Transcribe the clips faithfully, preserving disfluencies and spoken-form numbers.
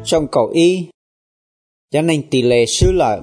trong cầu y cho nên tỷ lệ số lợi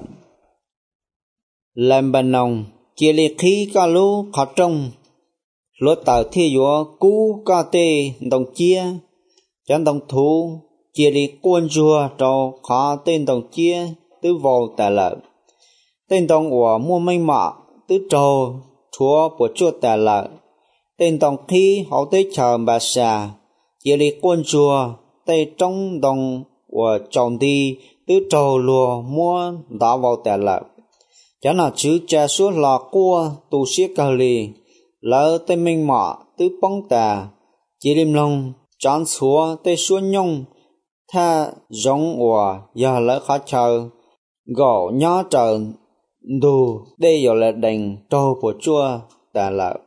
làm bàn nòng chia liệt khí ca lú khó trong lúa tờ thi dùa cú ca tê đồng chia cho đồng thú chia liệt quân chùa cho khó tên đồng chia tứ vô tà lợi tên đồng của mua mây mọ tứ trồ chúa của chúa tà lợi tên đồng khí họ tới chờ bà xà chia liệt quân chùa tây trong đồng của chồng đi tứ trồ lùa mua đá vào tà lợi chả nào chứ cha suốt lò cua tu siết cờ lì lỡ tây minh mọ tứ bóng tà chỉ lim long chán xúa tây xuân nhung tha giống của giờ lỡ khó chờ gõ nhó chờ đủ đây giờ là đành trâu của chua tà lợi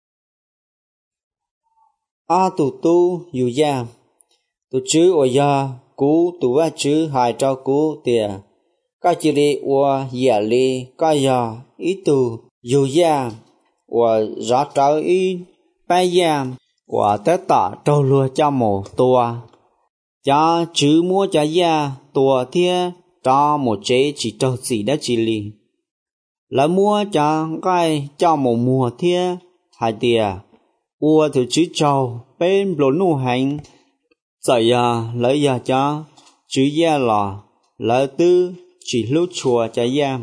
a tu tu yu ya tu chữ ở ya cú tu a chữ hai trâu cú tiề cái chỉ li của ya li cái ya ít tu yu ya của rõ trâu ít bay ya của tết tạ trâu lúa cho một tua cha chữ mua cha ya tua thia cho một chế chỉ trâu gì đã chỉ li là mua cha cái cho một mùa thia hai tiề ua thì chữ trâu bên lỗ nụ hành giờ ya lấy ya cha chữ ya là lấy tư chỉ lúc chùa cha ya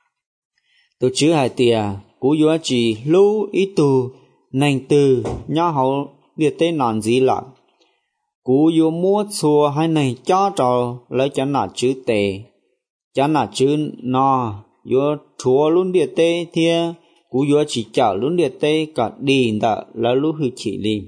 từ chữ hai tiề cú yếu chỉ lúc ít tu nành từ nhớ hậu địa tên nón gì lạ cú yếu mua chùa hai này cho trò lấy cho nọ chữ tề cho nọ chữ no yếu chùa luôn địa tê thia cú yếu chỉ chở luôn địa tê cả đi đã là lúc hư chỉ li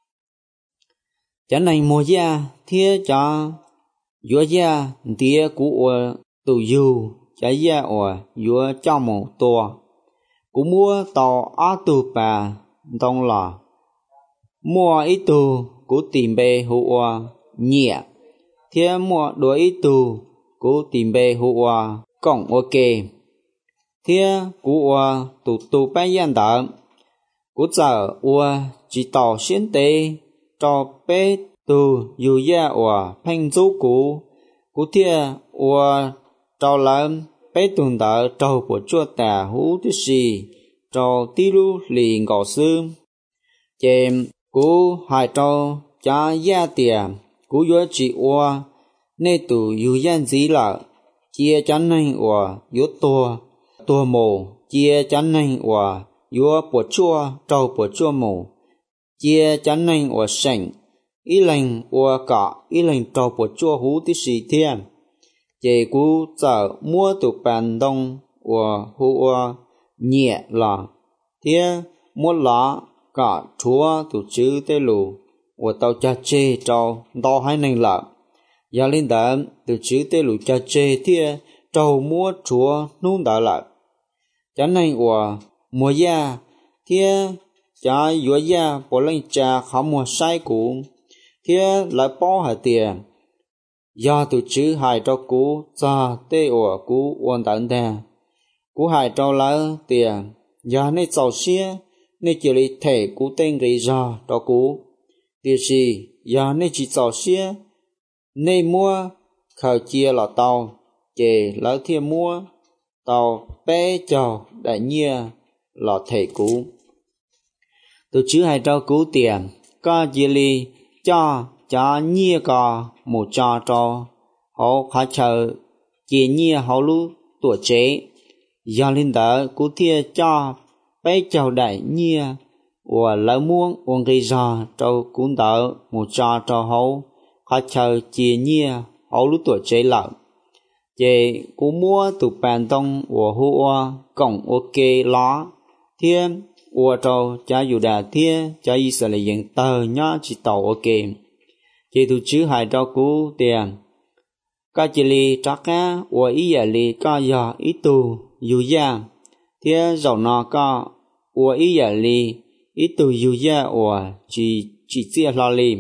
cho này mua ya thia cho yếu ya thia cú ở tù yu cho ya ở yếu cho một tua cú mua tàu á tù bà đông là mua ít tù cú tìm bề hụa nhẹ thia mua đuổi ít tù cú tìm bề hụa cổng ok thia cú ua tù tù bay yan đỡ cú giờ ua chỉ tàu xuyên tế cho bê tù dù ya ua phanh chú cú cú thia ua trâu lớn bê tuần đỡ trâu của chua tà hú thứ gì trâu tí lu lì ngọ sư chèm cú hai trâu cha ya tiề cú yếu chỉ ua nê tù dù yan dí lợ chia chắn này ua yếu tua tua mù chia chắn này ua yếu bột chua trâu bột chua mù chia chắn này ua sành ý lành ua cả ý lành trâu bột chua hú tí gì thiên chế cú giờ mua tụ bàn đông ua hú ua nhẹ là thiên mua lá cả chúa tụ chữ tê lù ua tàu cha chê trâu đo hai này là giờ lên đám tụ chữ tê lù cha chê thiên trâu mua chúa nung đã lại chán này của mùa ya thia cha yếu ya bỏ lên cha khó mùa sai cũ thia lại bỏ hạt tiền do từ chữ hai cho cũ cho tê của cũ uốn tận đà cũ hai cho lại tiền do nên giàu xía nên chỉ lấy thể cũ tên gây ra cho cũ điều gì do nên chỉ giàu xía nên mua khởi chia là tàu chè lỡ thia mua tàu bé cho đại nhia là thể cũ từ chữ hai trao cũ tiền có chỉ li cho cho nhia có một cho cho họ khó chờ chỉ nhia họ lu tuổi chế do linh đỡ cũ thia cho bé cho đại nhia và lỡ muốn uống gây ra trâu cũng đỡ một cho cho họ khó chờ chỉ nhia họ lu tuổi chế lợn chế cú mua tụ bàn đông của hua cổng ok lá thiên ua trâu cha dù đà thiên cha y sẽ là những tờ nhá chỉ tàu ok chế tụ chữ hai trâu cú tiền ca chỉ li trắc á ua ý giả li ca giả ít tù dù ya thiên dầu nọ ca ua ý giả li ít tù dù ya ua chỉ chỉ chia lo li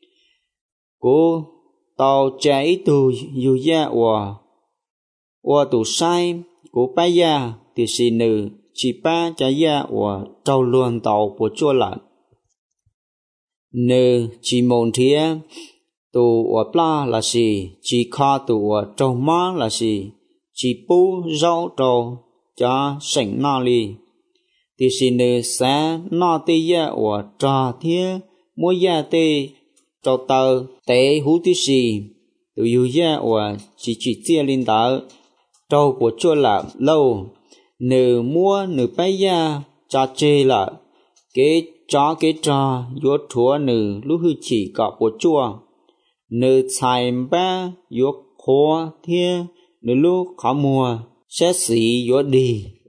cú tàu cha ít tù dù ya ua ua tụ sai của ba ya thì xì nữ chỉ ba cha ya ua trâu luôn tàu của chua lợn nữ chỉ mồn thía tụ ở pla là gì chỉ kho tụ ở trâu má là gì chỉ pu rau trâu cho sành na li thì xin nữ sẽ na tê ya ở trà thiên mua ya tê trâu tờ tế hú tí gì tụ yu ya ở chỉ chỉ chia linh đạo trâu của chua là lâu nữ mua nữ bay ya cha chê là cái chó cái trò yuột thua nữ lúc hư chỉ cả bộ chua nữ xài ba yuột khóa thiên nữ lúc khó mùa sẽ xỉ yuột đi